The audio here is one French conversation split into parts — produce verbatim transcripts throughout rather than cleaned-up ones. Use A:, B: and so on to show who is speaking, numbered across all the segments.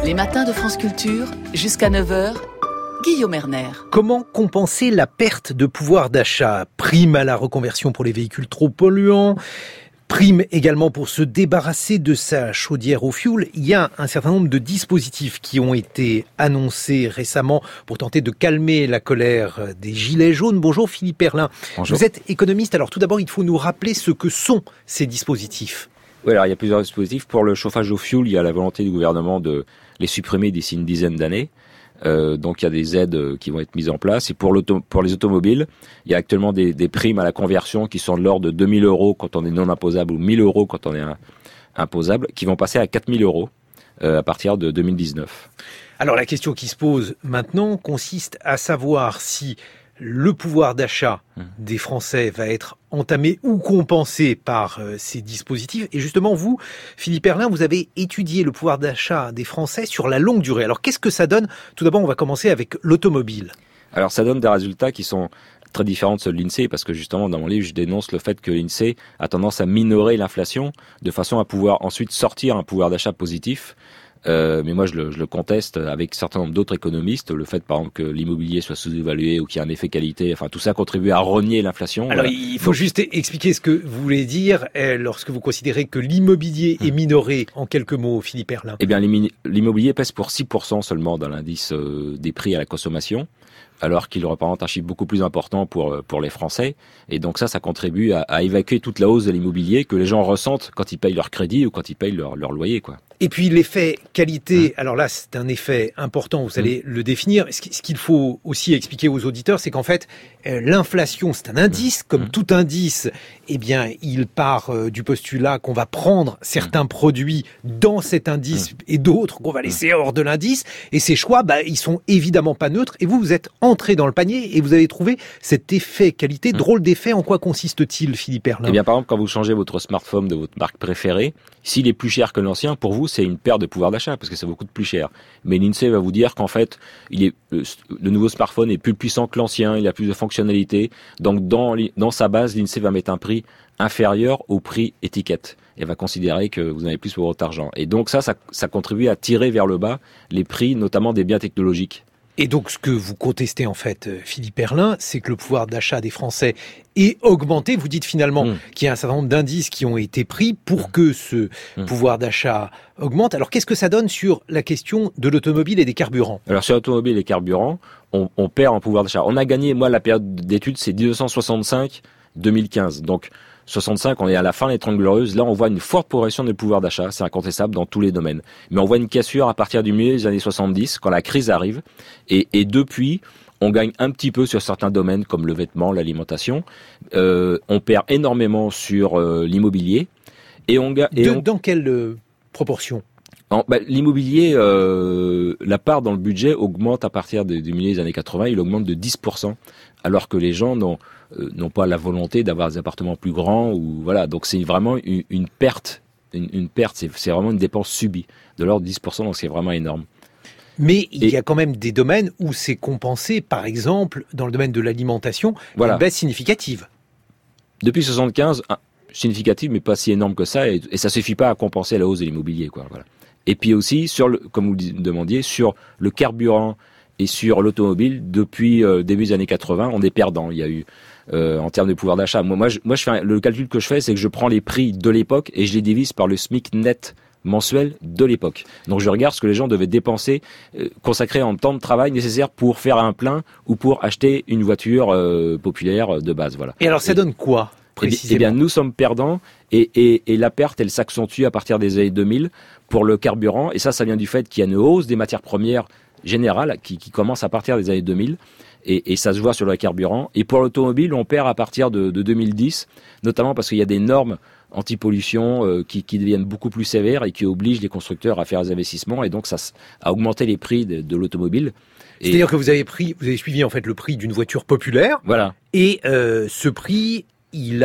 A: Les matins de France Culture, jusqu'à neuf heures, Guillaume Erner.
B: Comment compenser la perte de pouvoir d'achat ? Prime à la reconversion pour les véhicules trop polluants, prime également pour se débarrasser de sa chaudière au fioul. Il y a un certain nombre de dispositifs qui ont été annoncés récemment pour tenter de calmer la colère des gilets jaunes. Bonjour Philippe Herlin.
C: Bonjour.
B: Vous êtes économiste, alors tout d'abord il faut nous rappeler ce que sont ces dispositifs.
C: Oui, alors il y a plusieurs dispositifs. Pour le chauffage au fioul, il y a la volonté du gouvernement de les supprimer d'ici une dizaine d'années. Euh, donc il y a des aides qui vont être mises en place. Et pour, l'auto, pour les automobiles, il y a actuellement des, des primes à la conversion qui sont de l'ordre de deux mille euros quand on est non imposable ou mille euros quand on est un, imposable, qui vont passer à quatre mille euros euh, à partir de deux mille dix-neuf.
B: Alors la question qui se pose maintenant consiste à savoir si le pouvoir d'achat des Français va être entamé ou compensé par euh, ces dispositifs. Et justement, vous, Philippe Herlin, vous avez étudié le pouvoir d'achat des Français sur la longue durée. Alors, qu'est-ce que ça donne ? Tout d'abord, on va commencer avec l'automobile.
C: Alors, ça donne des résultats qui sont très différents de ceux de l'INSEE, parce que justement, dans mon livre, je dénonce le fait que l'INSEE a tendance à minorer l'inflation de façon à pouvoir ensuite sortir un pouvoir d'achat positif. Euh, mais moi, je le, je le conteste avec un certain nombre d'autres économistes. Le fait, par exemple, que l'immobilier soit sous-évalué ou qu'il y ait un effet qualité, enfin, tout ça contribue à rogner l'inflation.
B: Alors,
C: voilà.
B: il faut Donc, juste expliquer ce que vous voulez dire euh, lorsque vous considérez que l'immobilier hum. est minoré, en quelques mots, Philippe Herlin.
C: Eh bien, l'immobilier pèse pour six pour cent seulement dans l'indice euh, des prix à la consommation, alors qu'il représente un chiffre beaucoup plus important pour pour les Français. Et donc ça, ça contribue à, à évacuer toute la hausse de l'immobilier que les gens ressentent quand ils payent leur crédit ou quand ils payent leur, leur loyer, quoi.
B: Et puis l'effet qualité, mmh. alors là c'est un effet important, vous allez mmh. le définir. Ce qu'il faut aussi expliquer aux auditeurs, c'est qu'en fait euh, l'inflation c'est un indice, mmh. comme mmh. tout indice, eh bien il part euh, du postulat qu'on va prendre certains mmh. produits dans cet indice mmh. et d'autres qu'on va laisser hors de l'indice. Et ces choix, bah, ils sont évidemment pas neutres. Et vous, vous êtes entré dans le panier et vous avez trouvé cet effet qualité. Mmh. Drôle d'effet, en quoi consiste-t-il, Philippe Herlin ?
C: Eh bien par exemple, quand vous changez votre smartphone de votre marque préférée, s'il est plus cher que l'ancien, pour vous, c'est une perte de pouvoir d'achat parce que ça vous coûte plus cher. Mais l'INSEE va vous dire qu'en fait, il est, le nouveau smartphone est plus puissant que l'ancien, il a plus de fonctionnalités. Donc, dans, dans sa base, l'INSEE va mettre un prix inférieur au prix étiquette et va considérer que vous en avez plus pour votre argent. Et donc ça, ça, ça contribue à tirer vers le bas les prix, notamment des biens technologiques.
B: Et donc, ce que vous contestez, en fait, Philippe Herlin, c'est que le pouvoir d'achat des Français est augmenté. Vous dites finalement mmh. qu'il y a un certain nombre d'indices qui ont été pris pour mmh. que ce mmh. pouvoir d'achat augmente. Alors, qu'est-ce que ça donne sur la question de l'automobile et des carburants ?
C: Alors, sur l'automobile et les carburants, on, on perd en pouvoir d'achat. On a gagné, moi, la période d'études, c'est mille neuf cent soixante-cinq à deux mille quinze. Donc, soixante-cinq, on est à la fin des Trente Glorieuses. Là, on voit une forte progression du pouvoir d'achat. C'est incontestable dans tous les domaines. Mais on voit une cassure à partir du milieu des années soixante-dix, quand la crise arrive. Et, et depuis, on gagne un petit peu sur certains domaines, comme le vêtement, l'alimentation. Euh, on perd énormément sur euh, l'immobilier. Et on gagne.
B: De, on... Dans quelle euh, proportion ?
C: En, bah, l'immobilier, euh, la part dans le budget augmente à partir de, du milieu des années quatre-vingts. Il augmente de dix pour cent, alors que les gens n'ont euh, n'ont pas la volonté d'avoir des appartements plus grands ou voilà. Donc c'est vraiment une, une perte, une, une perte. C'est, c'est vraiment une dépense subie de l'ordre de dix pour cent. Donc c'est vraiment énorme.
B: Mais il y a quand même des domaines où c'est compensé, par exemple, dans le domaine de l'alimentation, voilà. Une baisse significative.
C: Depuis soixante-quinze, significative, mais pas si énorme que ça, et, et ça suffit pas à compenser la hausse de l'immobilier, quoi. Voilà. Et puis aussi, sur le, comme vous le demandiez, sur le carburant et sur l'automobile, depuis euh, début des années quatre-vingts, on est perdant. Il y a eu, euh, en termes de pouvoir d'achat, moi, moi, je, moi je fais un, le calcul que je fais, c'est que je prends les prix de l'époque et je les divise par le SMIC net mensuel de l'époque. Donc je regarde ce que les gens devaient dépenser, euh, consacrer en temps de travail nécessaire pour faire un plein ou pour acheter une voiture euh, populaire de base. Voilà.
B: Et alors ça et, donne quoi précisément ?
C: Eh bien, nous sommes perdants et, et, et la perte, elle s'accentue à partir des années deux mille pour le carburant. Et ça, ça vient du fait qu'il y a une hausse des matières premières générales qui, qui commence à partir des années deux mille. Et, et ça se voit sur le carburant. Et pour l'automobile, on perd à partir de, de deux mille dix, notamment parce qu'il y a des normes anti-pollution euh, qui, qui deviennent beaucoup plus sévères et qui obligent les constructeurs à faire des investissements. Et donc, ça a augmenté les prix de, de l'automobile.
B: Et c'est-à-dire que vous avez pris, vous avez suivi en fait le prix d'une voiture populaire.
C: Voilà.
B: Et euh, ce prix, il a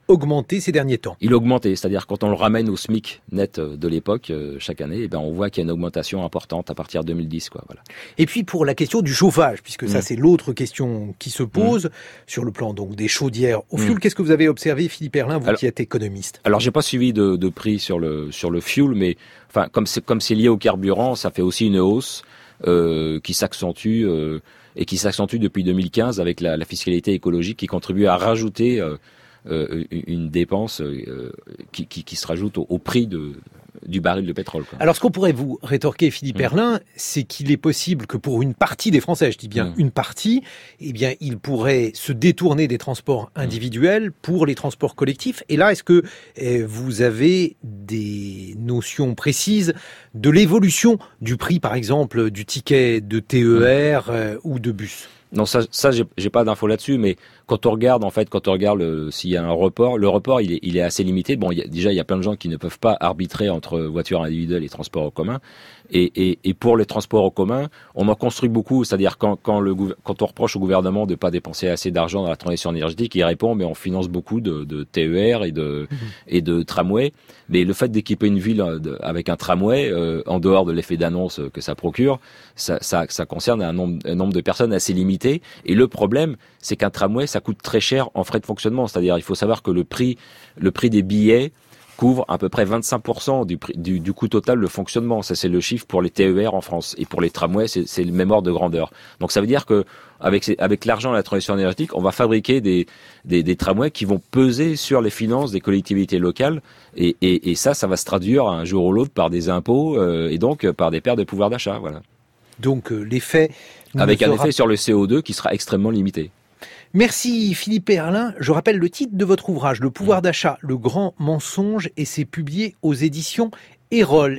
B: augmenté ces derniers temps.
C: Il a augmenté, c'est-à-dire quand on le ramène au SMIC net de l'époque, euh, chaque année, eh ben on voit qu'il y a une augmentation importante à partir de deux mille dix. Quoi, voilà.
B: Et puis pour la question du chauffage, puisque mmh. ça c'est l'autre question qui se pose, mmh. sur le plan donc des chaudières au fioul, mmh. qu'est-ce que vous avez observé, Philippe Herlin, vous alors, qui êtes économiste?
C: Alors j'ai pas suivi de, de prix sur le, sur le fioul, mais enfin comme c'est, comme c'est lié au carburant, ça fait aussi une hausse euh, qui s'accentue euh, et qui s'accentue depuis deux mille quinze avec la, la fiscalité écologique qui contribue à rajouter euh, Euh, une dépense euh, qui, qui, qui se rajoute au, au prix de, du baril de pétrole. Quoi.
B: Alors ce qu'on pourrait vous rétorquer, Philippe mmh. Herlin, c'est qu'il est possible que pour une partie des Français, je dis bien mmh. une partie, eh bien ils pourraient se détourner des transports individuels pour les transports collectifs. Et là, est-ce que eh, vous avez des notions précises de l'évolution du prix, par exemple, du ticket de T E R mmh. euh, ou de bus?
C: Non, ça, ça j'ai, j'ai pas d'infos là-dessus, mais quand on regarde, en fait, quand on regarde le, s'il y a un report, le report, il est, il est assez limité. Bon, il y a, déjà, il y a plein de gens qui ne peuvent pas arbitrer entre voitures individuelles et transports en commun. Et, et, et pour les transports en commun, on en construit beaucoup. C'est-à-dire quand, quand, le, quand on reproche au gouvernement de pas dépenser assez d'argent dans la transition énergétique, il répond, mais on finance beaucoup de, de T E R et de, mmh. et de tramway. Mais le fait d'équiper une ville avec un tramway, euh, en dehors de l'effet d'annonce que ça procure, ça, ça, ça concerne un nombre, un nombre de personnes assez limité. Et le problème, c'est qu'un tramway, ça coûte très cher en frais de fonctionnement. C'est-à-dire, il faut savoir que le prix, le prix des billets couvre à peu près vingt-cinq pour cent du, prix, du, du coût total de fonctionnement. Ça, c'est le chiffre pour les T E R en France. Et pour les tramways, c'est, c'est le même ordre de grandeur. Donc, ça veut dire que avec, avec l'argent de la transition énergétique, on va fabriquer des, des, des tramways qui vont peser sur les finances des collectivités locales. Et, et, et ça, ça va se traduire un jour ou l'autre par des impôts euh, et donc par des pertes de pouvoir d'achat. Voilà.
B: Donc, euh, l'effet...
C: Avec un
B: sera...
C: effet sur le C O deux qui sera extrêmement limité.
B: Merci Philippe Herlin. Je rappelle le titre de votre ouvrage, Le pouvoir d'achat, le grand mensonge, et c'est publié aux éditions Erol.